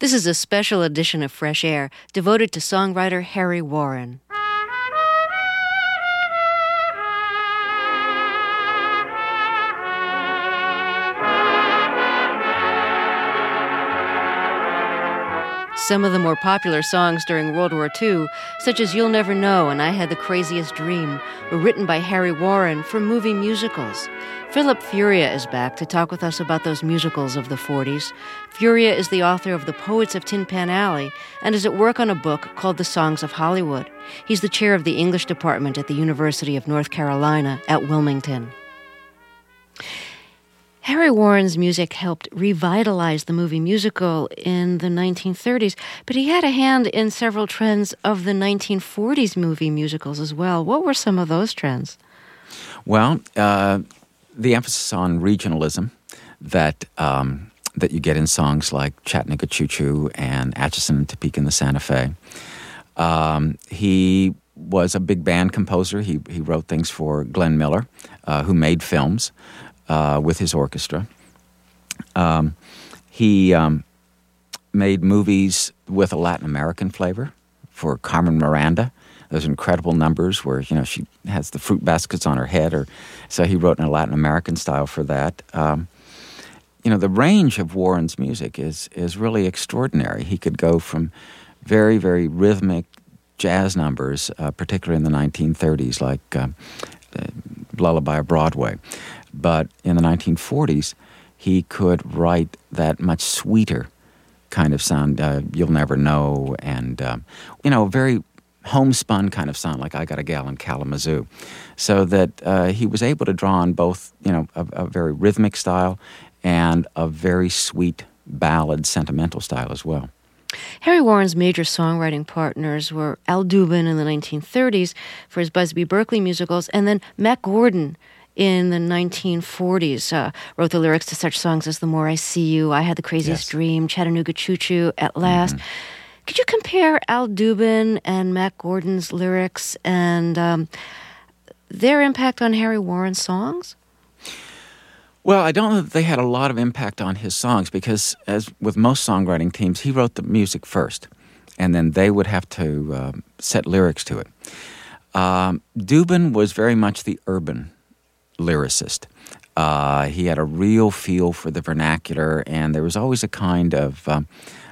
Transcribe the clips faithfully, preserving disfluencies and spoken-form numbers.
This is a special edition of Fresh Air devoted to songwriter Harry Warren. Some of the more popular songs during World War Two, such as You'll Never Know and I Had the Craziest Dream, were written by Harry Warren for movie musicals. Philip Furia is back to talk with us about those musicals of the forties. Furia is the author of The Poets of Tin Pan Alley and is at work on a book called The Songs of Hollywood. He's the chair of the English department at the University of North Carolina at Wilmington. Harry Warren's music helped revitalize the movie musical in the nineteen thirties, but he had a hand in several trends of the nineteen forties movie musicals as well. What were some of those trends? Well, uh, the emphasis on regionalism that um, that you get in songs like Chattanooga Choo Choo and Atchison and Topeka and the Santa Fe. Um, he was a big band composer. He, he wrote things for Glenn Miller, uh, who made films Uh, with his orchestra. Um, he um, made movies with a Latin American flavor for Carmen Miranda. Those incredible numbers where, you know, she has the fruit baskets on her head. Or so he wrote in a Latin American style for that. Um, you know, the range of Warren's music is is really extraordinary. He could go from very, very rhythmic jazz numbers, uh, particularly in the nineteen thirties, like uh, uh, Lullaby of Broadway. But in the nineteen forties, he could write that much sweeter kind of sound, uh, You'll Never Know, and, um, you know, very homespun kind of sound, like I Got a Gal in Kalamazoo. So that uh, he was able to draw on both, you know, a, a very rhythmic style and a very sweet ballad, sentimental style as well. Harry Warren's major songwriting partners were Al Dubin in the nineteen thirties for his Busby Berkeley musicals, and then Mack Gordon in the nineteen forties, uh, wrote the lyrics to such songs as The More I See You, I Had the Craziest Yes. Dream, Chattanooga Choo Choo, At Last. Mm-hmm. Could you compare Al Dubin and Mack Gordon's lyrics and um, their impact on Harry Warren's songs? Well, I don't know that they had a lot of impact on his songs because, as with most songwriting teams, he wrote the music first, and then they would have to uh, set lyrics to it. Um, Dubin was very much the urban lyricist. Uh, he had a real feel for the vernacular, and there was always a kind of um,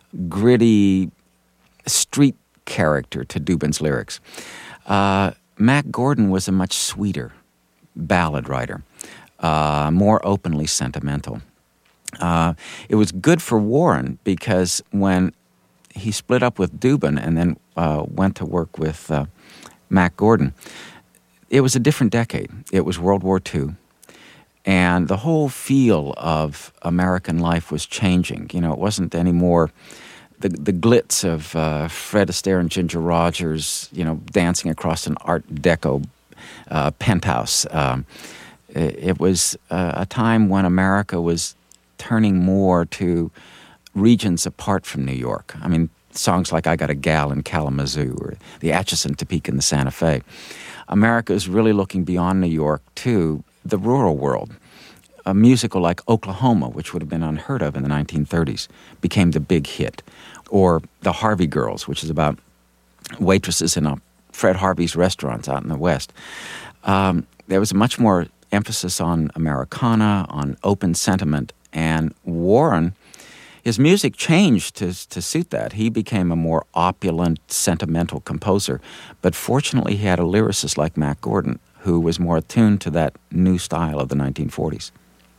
gritty street character to Dubin's lyrics. Uh, Mack Gordon was a much sweeter ballad writer, uh, more openly sentimental. Uh, it was good for Warren because when he split up with Dubin and then uh, went to work with uh, Mack Gordon, it was a different decade. It was World War Two, and the whole feel of American life was changing. You know, it wasn't anymore the the glitz of uh, Fred Astaire and Ginger Rogers, you know, dancing across an Art Deco uh, penthouse. Um, it, it was uh, a time when America was turning more to regions apart from New York. I mean, songs like I Got a Gal in Kalamazoo or the Atchison, Topeka, and the Santa Fe. America is really looking beyond New York to the rural world. A musical like Oklahoma, which would have been unheard of in the nineteen thirties, became the big hit. Or The Harvey Girls, which is about waitresses in a Fred Harvey's restaurants out in the West. Um, there was much more emphasis on Americana, on open sentiment, and Warren, his music changed to to suit that. He became a more opulent, sentimental composer. But fortunately, he had a lyricist like Mack Gordon, who was more attuned to that new style of the nineteen forties.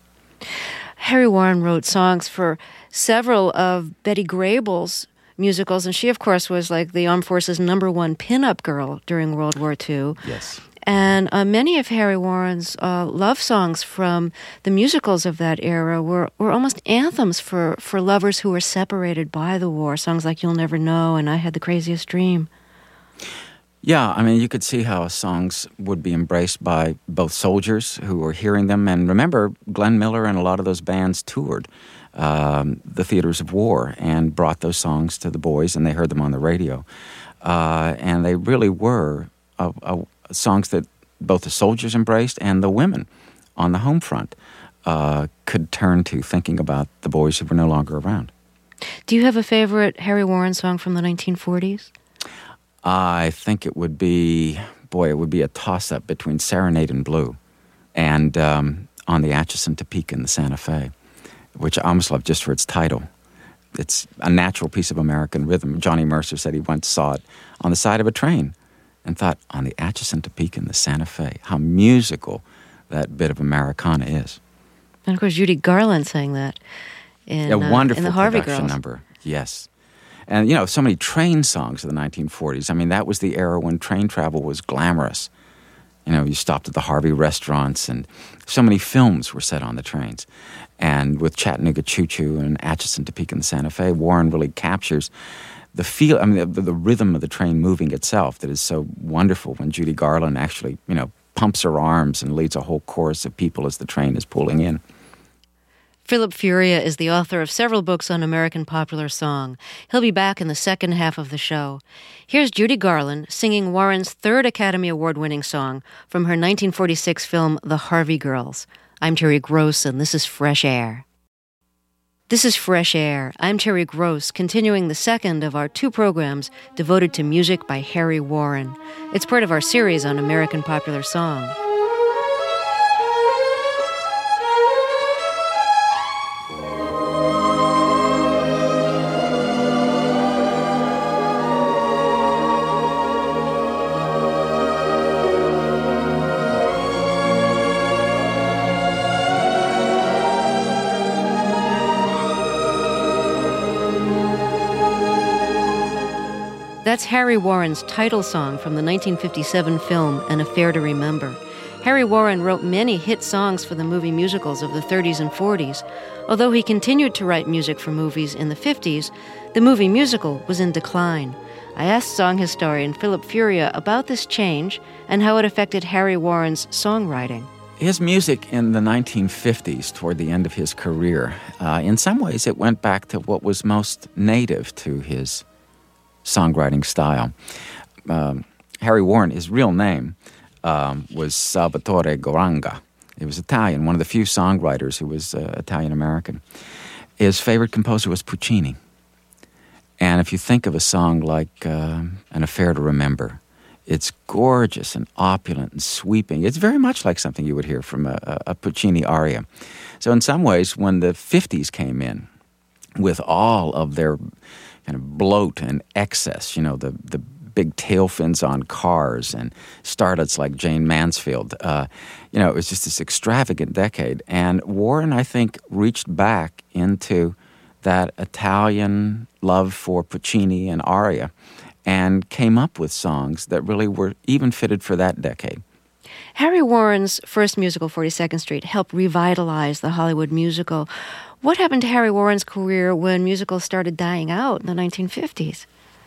Harry Warren wrote songs for several of Betty Grable's musicals, and she, of course, was like the Armed Forces' number one pin-up girl during World War Two. Yes. And uh, many of Harry Warren's uh, love songs from the musicals of that era were, were almost anthems for, for lovers who were separated by the war. Songs like You'll Never Know and I Had the Craziest Dream. Yeah, I mean, you could see how songs would be embraced by both soldiers who were hearing them. And remember, Glenn Miller and a lot of those bands toured um, the theaters of war and brought those songs to the boys, and they heard them on the radio. Uh, and they really were a, a songs that both the soldiers embraced and the women on the home front uh, could turn to thinking about the boys who were no longer around. Do you have a favorite Harry Warren song from the nineteen forties? I think it would be, boy, it would be a toss-up between Serenade in Blue and um, On the Atchison, Topeka, and the Santa Fe, which I almost love just for its title. It's a natural piece of American rhythm. Johnny Mercer said he once saw it on the side of a train and thought, on the Atchison, Topeka, and the Santa Fe, how musical that bit of Americana is. And of course, Judy Garland sang that in, a wonderful uh, in the Harvey production Girls. number, yes. And, you know, so many train songs of the nineteen forties. I mean, that was the era when train travel was glamorous. You know, you stopped at the Harvey restaurants, and so many films were set on the trains. And with Chattanooga Choo Choo and Atchison, Topeka, and Santa Fe, Warren really captures the feel, I mean, the, the rhythm of the train moving itself that is so wonderful when Judy Garland actually, you know, pumps her arms and leads a whole chorus of people as the train is pulling in. Philip Furia is the author of several books on American popular song. He'll be back in the second half of the show. Here's Judy Garland singing Warren's third Academy Award-winning song from her nineteen forty-six film The Harvey Girls. I'm Terry Gross, and this is Fresh Air. This is Fresh Air. I'm Terry Gross, continuing the second of our two programs devoted to music by Harry Warren. It's part of our series on American popular song. That's Harry Warren's title song from the nineteen fifty-seven film An Affair to Remember. Harry Warren wrote many hit songs for the movie musicals of the thirties and forties. Although he continued to write music for movies in the fifties, the movie musical was in decline. I asked song historian Philip Furia about this change and how it affected Harry Warren's songwriting. His music in the nineteen fifties, toward the end of his career, uh, in some ways it went back to what was most native to his songwriting style. Um, Harry Warren, his real name um, was Salvatore Goranga. He was Italian, one of the few songwriters who was uh, Italian-American. His favorite composer was Puccini. And if you think of a song like uh, An Affair to Remember, it's gorgeous and opulent and sweeping. It's very much like something you would hear from a, a Puccini aria. So in some ways, when the fifties came in, with all of their kind of bloat and excess, you know, the, the big tail fins on cars and starlets like Jane Mansfield. Uh, you know, it was just this extravagant decade. And Warren, I think, reached back into that Italian love for Puccini and aria and came up with songs that really were even fitted for that decade. Harry Warren's first musical, forty-second Street, helped revitalize the Hollywood musical. What happened to Harry Warren's career when musicals started dying out in the nineteen fifties?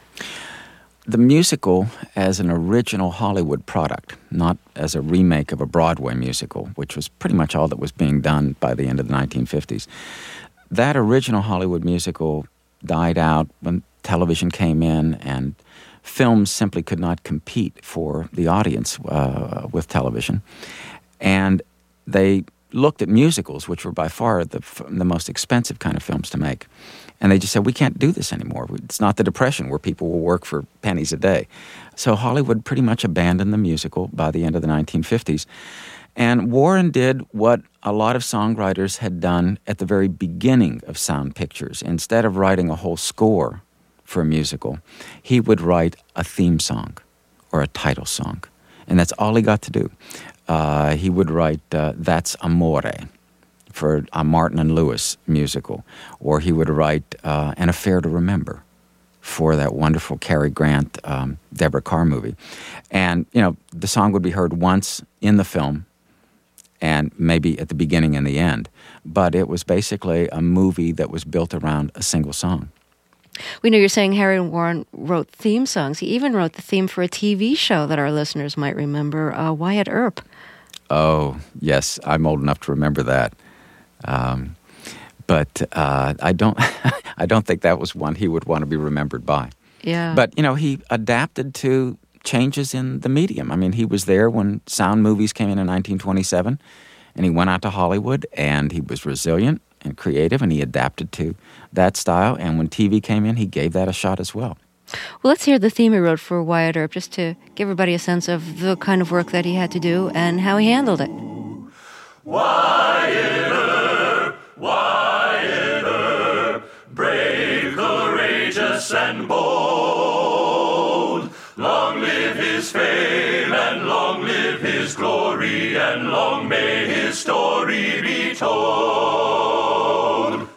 The musical as an original Hollywood product, not as a remake of a Broadway musical, which was pretty much all that was being done by the end of the nineteen fifties. That original Hollywood musical died out when television came in, and films simply could not compete for the audience uh, with television. And they looked at musicals, which were by far the the most expensive kind of films to make. And they just said, we can't do this anymore. It's not the Depression where people will work for pennies a day. So Hollywood pretty much abandoned the musical by the end of the nineteen fifties. And Warren did what a lot of songwriters had done at the very beginning of sound pictures. Instead of writing a whole score for a musical, he would write a theme song or a title song. And that's all he got to do. Uh, he would write uh, That's Amore for a Martin and Lewis musical. Or he would write uh, An Affair to Remember for that wonderful Cary Grant, um, Deborah Kerr movie. And, you know, the song would be heard once in the film and maybe at the beginning and the end. But it was basically a movie that was built around a single song. We know you're saying Harry Warren wrote theme songs. He even wrote the theme for a T V show that our listeners might remember, uh, Wyatt Earp. Oh, yes, I'm old enough to remember that. Um, but uh, I don't I don't think that was one he would want to be remembered by. Yeah. But, you know, he adapted to changes in the medium. I mean, he was there when sound movies came in in nineteen twenty-seven, and he went out to Hollywood, and he was resilient, and creative, and he adapted to that style. And when T V came in, he gave that a shot as well. Well, let's hear the theme he wrote for Wyatt Earp, just to give everybody a sense of the kind of work that he had to do and how he handled it. Wyatt Earp, Wyatt Earp, brave, courageous, and bold. Long live his fame, and long live his glory, and long may his story be told.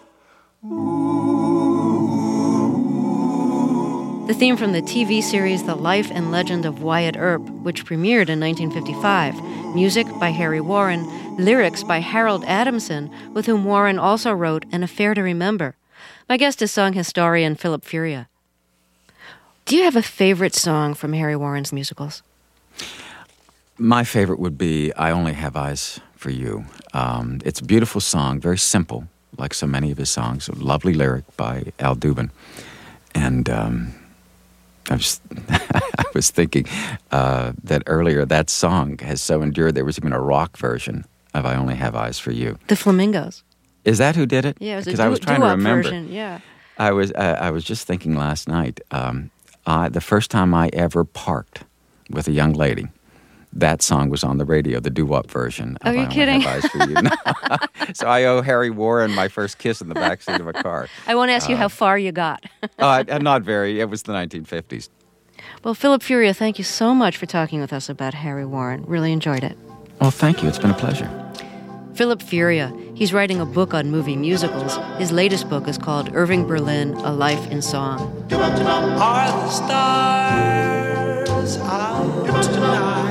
The theme from the T V series The Life and Legend of Wyatt Earp, which premiered in nineteen fifty-five. Music by Harry Warren, lyrics by Harold Adamson, with whom Warren also wrote An Affair to Remember. My guest is song historian Philip Furia. Do you have a favorite song from Harry Warren's musicals? My favorite would be I Only Have Eyes for You. Um, it's a beautiful song, very simple, like so many of his songs. A lovely lyric by Al Dubin. And um, I was, I was thinking uh, that earlier that song has so endured, there was even a rock version of I Only Have Eyes for You. The Flamingos. Is that who did it? Yeah, it was a Because I was doo- trying to doo-wop remember. version, yeah. I was, uh, I was just thinking last night, um, I, the first time I ever parked with a young lady, that song was on the radio, the doo-wop version of Are you I Only kidding? Have Eyes for You. So I owe Harry Warren my first kiss in the backseat of a car. I won't ask you how far you got. Uh, not very. It was the nineteen fifties. Well, Philip Furia, thank you so much for talking with us about Harry Warren. Really enjoyed it. Well, thank you. It's been a pleasure. Philip Furia. He's writing a book on movie musicals. His latest book is called Irving Berlin, A Life in Song. Are the stars out tonight?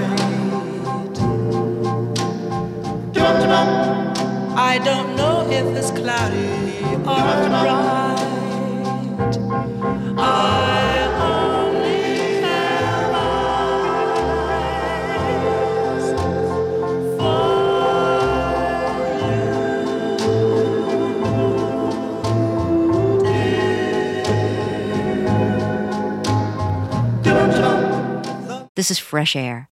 I don't know if it's cloudy or bright. I only have eyes for you. This is Fresh Air.